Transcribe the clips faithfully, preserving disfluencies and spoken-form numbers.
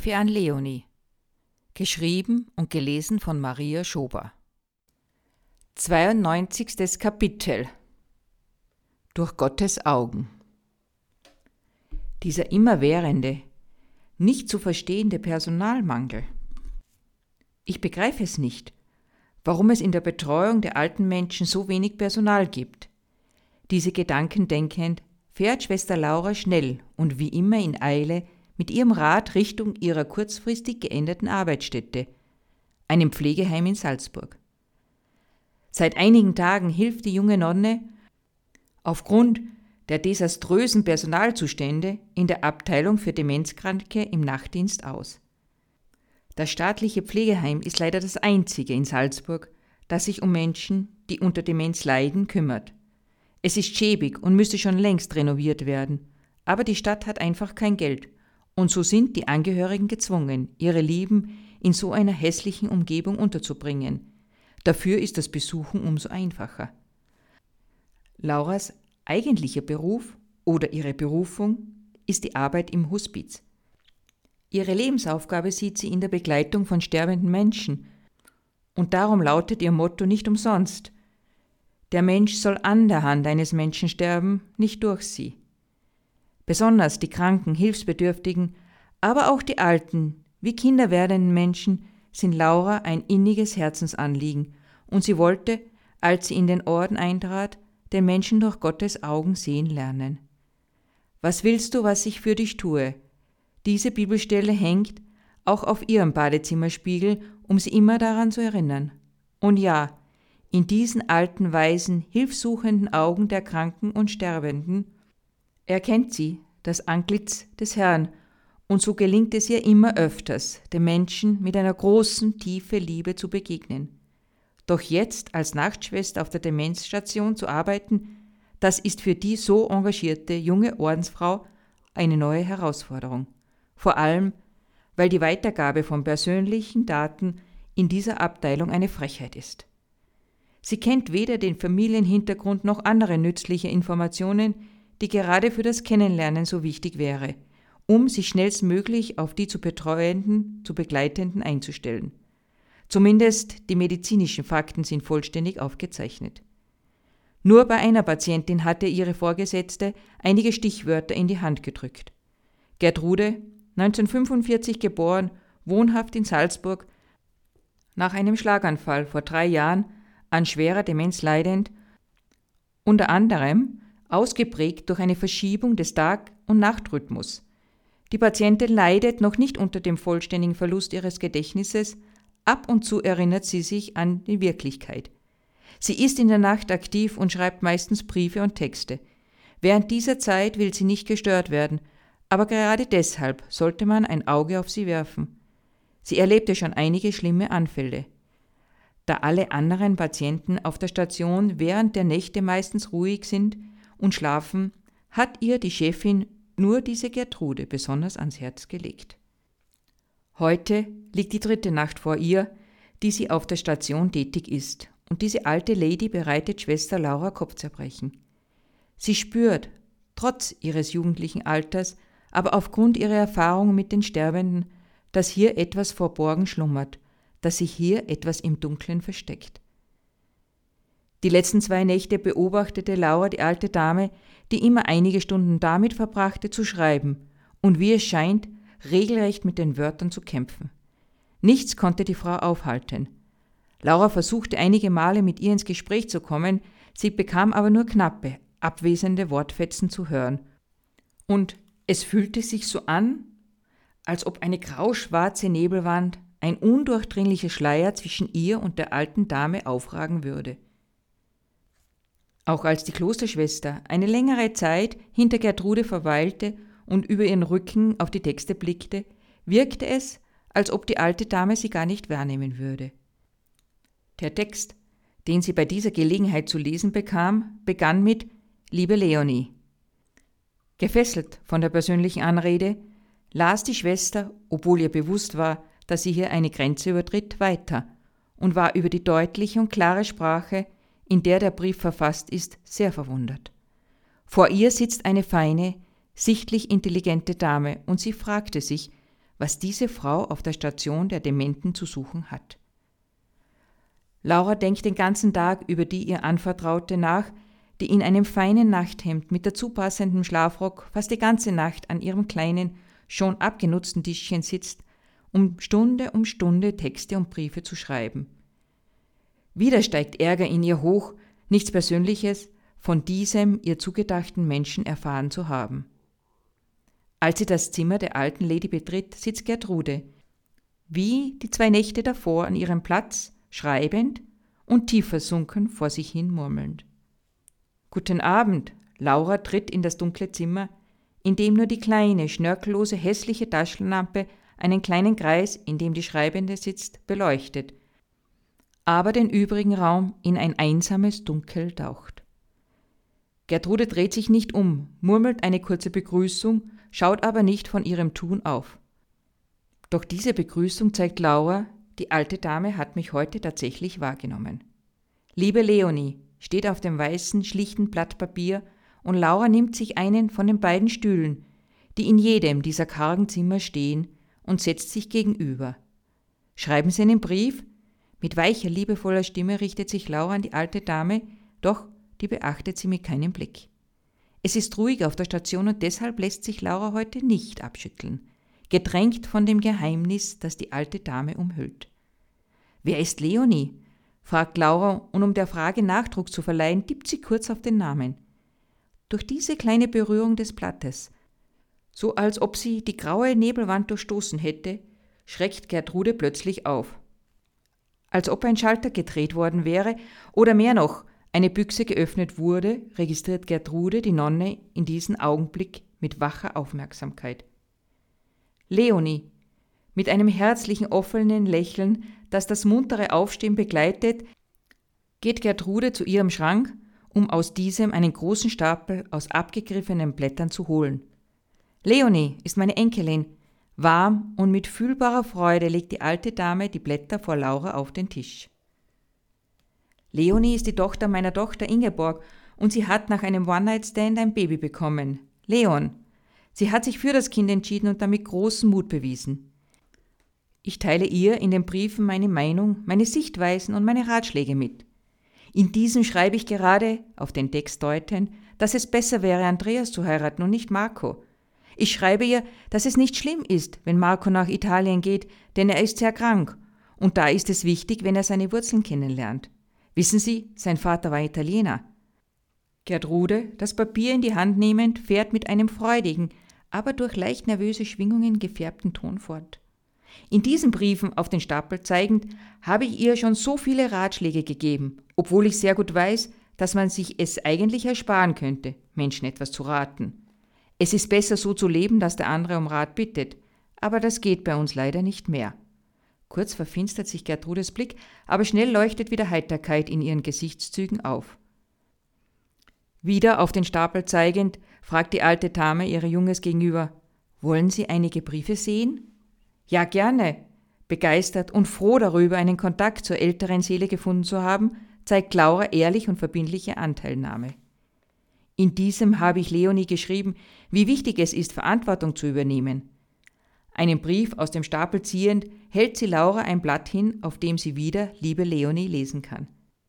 Briefe an Leonie. Geschrieben und gelesen von Maria Schober. zweiundneunzigstes Kapitel. Durch Gottes Augen. Dieser immerwährende, nicht zu verstehende Personalmangel. Ich begreife es nicht, warum es in der Betreuung der alten Menschen so wenig Personal gibt. Diese Gedanken denkend fährt Schwester Laura schnell und wie immer in Eile mit ihrem Rad Richtung ihrer kurzfristig geänderten Arbeitsstätte, einem Pflegeheim in Salzburg. Seit einigen Tagen hilft die junge Nonne aufgrund der desaströsen Personalzustände in der Abteilung für Demenzkranke im Nachtdienst aus. Das staatliche Pflegeheim ist leider das einzige in Salzburg, das sich um Menschen, die unter Demenz leiden, kümmert. Es ist schäbig und müsste schon längst renoviert werden, aber die Stadt hat einfach kein Geld und so sind die Angehörigen gezwungen, ihre Lieben in so einer hässlichen Umgebung unterzubringen. Dafür ist das Besuchen umso einfacher. Lauras eigentlicher Beruf oder ihre Berufung ist die Arbeit im Hospiz. Ihre Lebensaufgabe sieht sie in der Begleitung von sterbenden Menschen und darum lautet ihr Motto nicht umsonst: Der Mensch soll an der Hand eines Menschen sterben, nicht durch sie. Besonders die kranken, hilfsbedürftigen, aber auch die alten, wie Kinder werdenden Menschen sind Laura ein inniges Herzensanliegen und sie wollte, als sie in den Orden eintrat, den Menschen durch Gottes Augen sehen lernen. Was willst du, was ich für dich tue? Diese Bibelstelle hängt auch auf ihrem Badezimmerspiegel, um sie immer daran zu erinnern. Und ja, in diesen alten, weisen, hilfsuchenden Augen der Kranken und Sterbenden erkennt sie das Antlitz des Herrn, und so gelingt es ihr immer öfters, den Menschen mit einer großen, tiefen Liebe zu begegnen. Doch jetzt als Nachtschwester auf der Demenzstation zu arbeiten, das ist für die so engagierte junge Ordensfrau eine neue Herausforderung. Vor allem, weil die Weitergabe von persönlichen Daten in dieser Abteilung eine Frechheit ist. Sie kennt weder den Familienhintergrund noch andere nützliche Informationen, die gerade für das Kennenlernen so wichtig wäre, um sich schnellstmöglich auf die zu Betreuenden, zu Begleitenden einzustellen. Zumindest die medizinischen Fakten sind vollständig aufgezeichnet. Nur bei einer Patientin hatte ihre Vorgesetzte einige Stichwörter in die Hand gedrückt. Gertrude, neunzehnhundertfünfundvierzig geboren, wohnhaft in Salzburg, nach einem Schlaganfall vor drei Jahren an schwerer Demenz leidend, unter anderem ausgeprägt durch eine Verschiebung des Tag- und Nachtrhythmus. Die Patientin leidet noch nicht unter dem vollständigen Verlust ihres Gedächtnisses, ab und zu erinnert sie sich an die Wirklichkeit. Sie ist in der Nacht aktiv und schreibt meistens Briefe und Texte. Während dieser Zeit will sie nicht gestört werden, aber gerade deshalb sollte man ein Auge auf sie werfen. Sie erlebte schon einige schlimme Anfälle. Da alle anderen Patienten auf der Station während der Nächte meistens ruhig sind und schlafen, hat ihr die Chefin nur diese Gertrude besonders ans Herz gelegt. Heute liegt die dritte Nacht vor ihr, die sie auf der Station tätig ist, und diese alte Lady bereitet Schwester Laura Kopfzerbrechen. Sie spürt, trotz ihres jugendlichen Alters, aber aufgrund ihrer Erfahrung mit den Sterbenden, dass hier etwas verborgen schlummert, dass sich hier etwas im Dunkeln versteckt. Die letzten zwei Nächte beobachtete Laura die alte Dame, die immer einige Stunden damit verbrachte, zu schreiben und wie es scheint, regelrecht mit den Wörtern zu kämpfen. Nichts konnte die Frau aufhalten. Laura versuchte einige Male mit ihr ins Gespräch zu kommen, sie bekam aber nur knappe, abwesende Wortfetzen zu hören. Und es fühlte sich so an, als ob eine grauschwarze Nebelwand, ein undurchdringlicher Schleier zwischen ihr und der alten Dame aufragen würde. Auch als die Klosterschwester eine längere Zeit hinter Gertrude verweilte und über ihren Rücken auf die Texte blickte, wirkte es, als ob die alte Dame sie gar nicht wahrnehmen würde. Der Text, den sie bei dieser Gelegenheit zu lesen bekam, begann mit »Liebe Leonie«. Gefesselt von der persönlichen Anrede, las die Schwester, obwohl ihr bewusst war, dass sie hier eine Grenze übertritt, weiter und war über die deutliche und klare Sprache, in der der Brief verfasst ist, sehr verwundert. Vor ihr sitzt eine feine, sichtlich intelligente Dame und sie fragte sich, was diese Frau auf der Station der Dementen zu suchen hat. Laura denkt den ganzen Tag über die ihr Anvertraute nach, die in einem feinen Nachthemd mit dazu passendem Schlafrock fast die ganze Nacht an ihrem kleinen, schon abgenutzten Tischchen sitzt, um Stunde um Stunde Texte und Briefe zu schreiben. Wieder steigt Ärger in ihr hoch, nichts Persönliches von diesem ihr zugedachten Menschen erfahren zu haben. Als sie das Zimmer der alten Lady betritt, sitzt Gertrude, wie die zwei Nächte davor an ihrem Platz, schreibend und tief versunken vor sich hin murmelnd. »Guten Abend«, Laura tritt in das dunkle Zimmer, in dem nur die kleine, schnörkellose, hässliche Taschenlampe einen kleinen Kreis, in dem die Schreibende sitzt, beleuchtet, aber den übrigen Raum in ein einsames Dunkel taucht. Gertrude dreht sich nicht um, murmelt eine kurze Begrüßung, schaut aber nicht von ihrem Tun auf. Doch diese Begrüßung zeigt Laura, die alte Dame hat mich heute tatsächlich wahrgenommen. »Liebe Leonie«, steht auf dem weißen, schlichten Blatt Papier und Laura nimmt sich einen von den beiden Stühlen, die in jedem dieser kargen Zimmer stehen, und setzt sich gegenüber. »Schreiben Sie einen Brief?« Mit weicher, liebevoller Stimme richtet sich Laura an die alte Dame, doch die beachtet sie mit keinem Blick. Es ist ruhig auf der Station und deshalb lässt sich Laura heute nicht abschütteln, gedrängt von dem Geheimnis, das die alte Dame umhüllt. »Wer ist Leonie?« fragt Laura, und um der Frage Nachdruck zu verleihen, tippt sie kurz auf den Namen. Durch diese kleine Berührung des Blattes, so als ob sie die graue Nebelwand durchstoßen hätte, schreckt Gertrude plötzlich auf. Als ob ein Schalter gedreht worden wäre oder mehr noch, eine Büchse geöffnet wurde, registriert Gertrude die Nonne in diesem Augenblick mit wacher Aufmerksamkeit. Leonie, mit einem herzlichen, offenen Lächeln, das das muntere Aufstehen begleitet, geht Gertrude zu ihrem Schrank, um aus diesem einen großen Stapel aus abgegriffenen Blättern zu holen. Leonie ist meine Enkelin. Warm und mit fühlbarer Freude legt die alte Dame die Blätter vor Laura auf den Tisch. Leonie ist die Tochter meiner Tochter Ingeborg und sie hat nach einem One-Night-Stand ein Baby bekommen. Leon. Sie hat sich für das Kind entschieden und damit großen Mut bewiesen. Ich teile ihr in den Briefen meine Meinung, meine Sichtweisen und meine Ratschläge mit. In diesem schreibe ich gerade, auf den Text deuten, dass es besser wäre, Andreas zu heiraten und nicht Marco. Ich schreibe ihr, dass es nicht schlimm ist, wenn Marco nach Italien geht, denn er ist sehr krank. Und da ist es wichtig, wenn er seine Wurzeln kennenlernt. Wissen Sie, sein Vater war Italiener. Gertrude, das Papier in die Hand nehmend, fährt mit einem freudigen, aber durch leicht nervöse Schwingungen gefärbten Ton fort. In diesen Briefen auf den Stapel zeigend, habe ich ihr schon so viele Ratschläge gegeben, obwohl ich sehr gut weiß, dass man sich es eigentlich ersparen könnte, Menschen etwas zu raten. Es ist besser so zu leben, dass der andere um Rat bittet, aber das geht bei uns leider nicht mehr. Kurz verfinstert sich Gertrudes Blick, aber schnell leuchtet wieder Heiterkeit in ihren Gesichtszügen auf. Wieder auf den Stapel zeigend, fragt die alte Dame ihre Junges gegenüber, »Wollen Sie einige Briefe sehen?« »Ja, gerne.« Begeistert und froh darüber, einen Kontakt zur älteren Seele gefunden zu haben, zeigt Laura ehrlich und verbindliche Anteilnahme. In diesem habe ich Leonie geschrieben, wie wichtig es ist, Verantwortung zu übernehmen. Einen Brief aus dem Stapel ziehend, hält sie Laura ein Blatt hin, auf dem sie wieder »Liebe Leonie« lesen kann.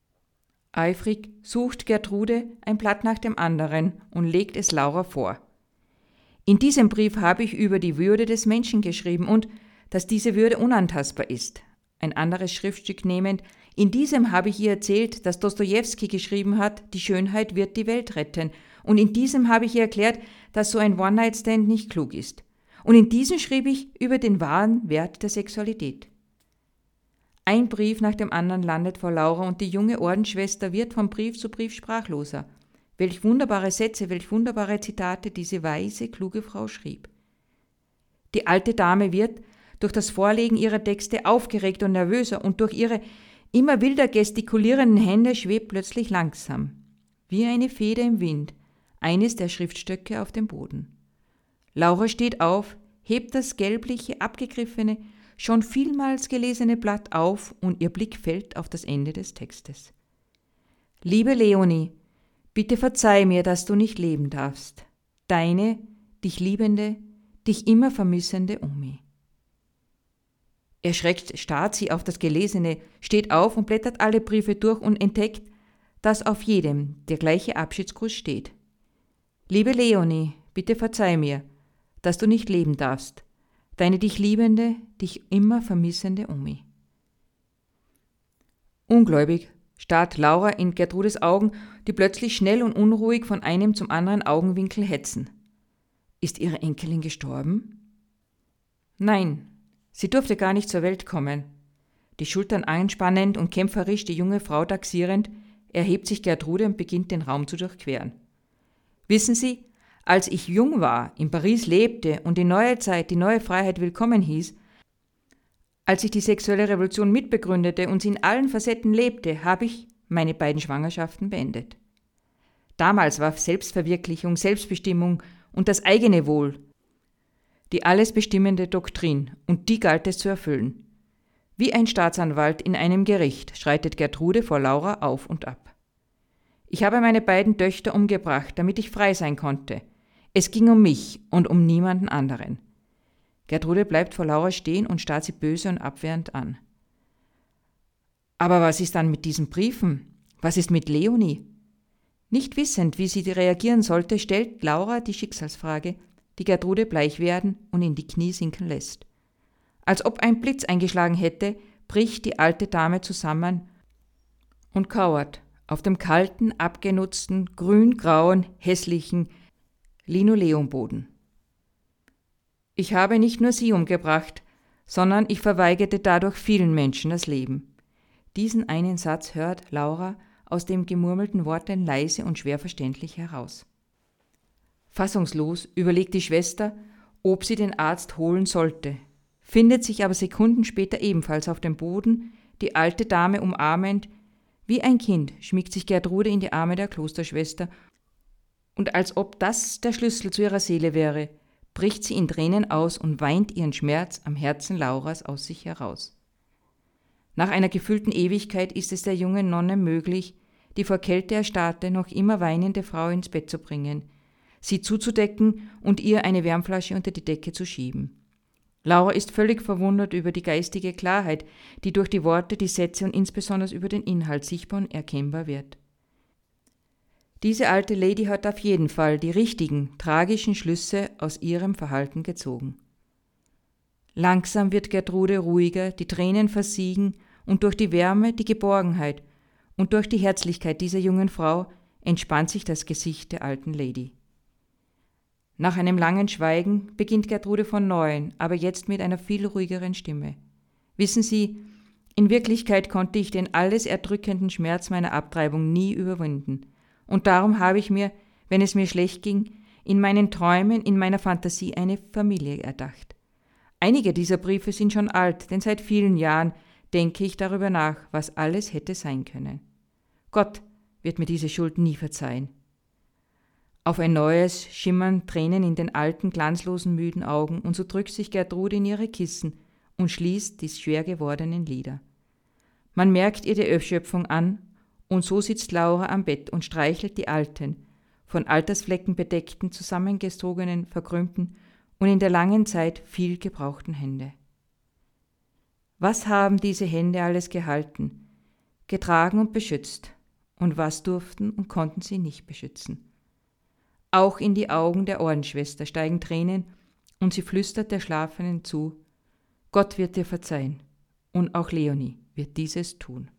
Eifrig sucht Gertrude ein Blatt nach dem anderen und legt es Laura vor. In diesem Brief habe ich über die Würde des Menschen geschrieben und, dass diese Würde unantastbar ist. Ein anderes Schriftstück nehmend, in diesem habe ich ihr erzählt, dass Dostojewski geschrieben hat, die Schönheit wird die Welt retten. Und in diesem habe ich ihr erklärt, dass so ein One-Night-Stand nicht klug ist. Und in diesem schrieb ich über den wahren Wert der Sexualität. Ein Brief nach dem anderen landet vor Laura und die junge Ordensschwester wird von Brief zu Brief sprachloser. Welch wunderbare Sätze, welch wunderbare Zitate diese weise, kluge Frau schrieb. Die alte Dame wird durch das Vorlegen ihrer Texte aufgeregt und nervöser und durch ihre immer wilder gestikulierenden Hände schwebt plötzlich langsam, wie eine Feder im Wind, eines der Schriftstöcke auf dem Boden. Laura steht auf, hebt das gelbliche, abgegriffene, schon vielmals gelesene Blatt auf und ihr Blick fällt auf das Ende des Textes. »Liebe Leonie, bitte verzeih mir, dass du nicht leben darfst. Deine, dich liebende, dich immer vermissende Omi.« Erschreckt starrt sie auf das Gelesene, steht auf und blättert alle Briefe durch und entdeckt, dass auf jedem der gleiche Abschiedsgruß steht. Liebe Leonie, bitte verzeih mir, dass du nicht leben darfst. Deine dich liebende, dich immer vermissende Omi. Ungläubig starrt Laura in Gertrudes Augen, die plötzlich schnell und unruhig von einem zum anderen Augenwinkel hetzen. Ist ihre Enkelin gestorben? Nein, sie durfte gar nicht zur Welt kommen. Die Schultern einspannend und kämpferisch die junge Frau taxierend, erhebt sich Gertrude und beginnt den Raum zu durchqueren. Wissen Sie, als ich jung war, in Paris lebte und die neue Zeit, die neue Freiheit willkommen hieß, als ich die sexuelle Revolution mitbegründete und sie in allen Facetten lebte, habe ich meine beiden Schwangerschaften beendet. Damals war Selbstverwirklichung, Selbstbestimmung und das eigene Wohl die alles bestimmende Doktrin, und die galt es zu erfüllen. Wie ein Staatsanwalt in einem Gericht schreitet Gertrude vor Laura auf und ab. Ich habe meine beiden Töchter umgebracht, damit ich frei sein konnte. Es ging um mich und um niemanden anderen. Gertrude bleibt vor Laura stehen und starrt sie böse und abwehrend an. Aber was ist dann mit diesen Briefen? Was ist mit Leonie? Nicht wissend, wie sie reagieren sollte, stellt Laura die Schicksalsfrage, die Gertrude bleich werden und in die Knie sinken lässt. Als ob ein Blitz eingeschlagen hätte, bricht die alte Dame zusammen und kauert auf dem kalten, abgenutzten, grün-grauen, hässlichen Linoleumboden. Ich habe nicht nur sie umgebracht, sondern ich verweigerte dadurch vielen Menschen das Leben. Diesen einen Satz hört Laura aus dem gemurmelten Worten leise und schwer verständlich heraus. Fassungslos überlegt die Schwester, ob sie den Arzt holen sollte, findet sich aber Sekunden später ebenfalls auf dem Boden, die alte Dame umarmend. Wie ein Kind schmiegt sich Gertrude in die Arme der Klosterschwester, und als ob das der Schlüssel zu ihrer Seele wäre, bricht sie in Tränen aus und weint ihren Schmerz am Herzen Lauras aus sich heraus. Nach einer gefühlten Ewigkeit ist es der jungen Nonne möglich, die vor Kälte erstarrte, noch immer weinende Frau ins Bett zu bringen, sie zuzudecken und ihr eine Wärmflasche unter die Decke zu schieben. Laura ist völlig verwundert über die geistige Klarheit, die durch die Worte, die Sätze und insbesondere über den Inhalt sichtbar und erkennbar wird. Diese alte Lady hat auf jeden Fall die richtigen, tragischen Schlüsse aus ihrem Verhalten gezogen. Langsam wird Gertrude ruhiger, die Tränen versiegen und durch die Wärme, die Geborgenheit und durch die Herzlichkeit dieser jungen Frau entspannt sich das Gesicht der alten Lady. Nach einem langen Schweigen beginnt Gertrude von Neuem, aber jetzt mit einer viel ruhigeren Stimme. Wissen Sie, in Wirklichkeit konnte ich den alles erdrückenden Schmerz meiner Abtreibung nie überwinden. Und darum habe ich mir, wenn es mir schlecht ging, in meinen Träumen, in meiner Fantasie eine Familie erdacht. Einige dieser Briefe sind schon alt, denn seit vielen Jahren denke ich darüber nach, was alles hätte sein können. Gott wird mir diese Schuld nie verzeihen. Auf ein neues schimmern Tränen in den alten, glanzlosen, müden Augen, und so drückt sich Gertrude in ihre Kissen und schließt die schwer gewordenen Lider. Man merkt ihr die Erschöpfung an, und so sitzt Laura am Bett und streichelt die alten, von Altersflecken bedeckten, zusammengezogenen, verkrümmten und in der langen Zeit viel gebrauchten Hände. Was haben diese Hände alles gehalten, getragen und beschützt, und was durften und konnten sie nicht beschützen? Auch in die Augen der Ordensschwester steigen Tränen, und sie flüstert der Schlafenden zu: Gott wird dir verzeihen, und auch Leonie wird dieses tun.